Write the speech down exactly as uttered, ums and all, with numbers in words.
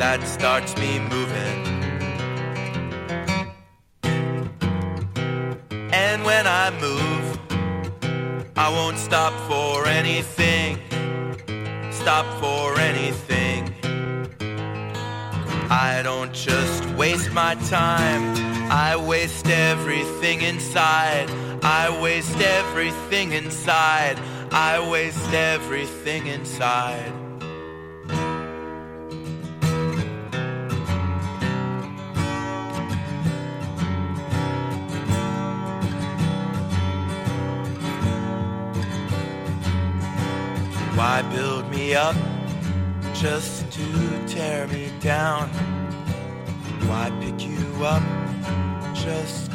that starts me moving. And when I move, I won't stop for anything, stop for anything. I don't just waste my time, I waste everything inside. I waste everything inside. I waste everything inside. Why build me up just to tear me down? Why pick you up just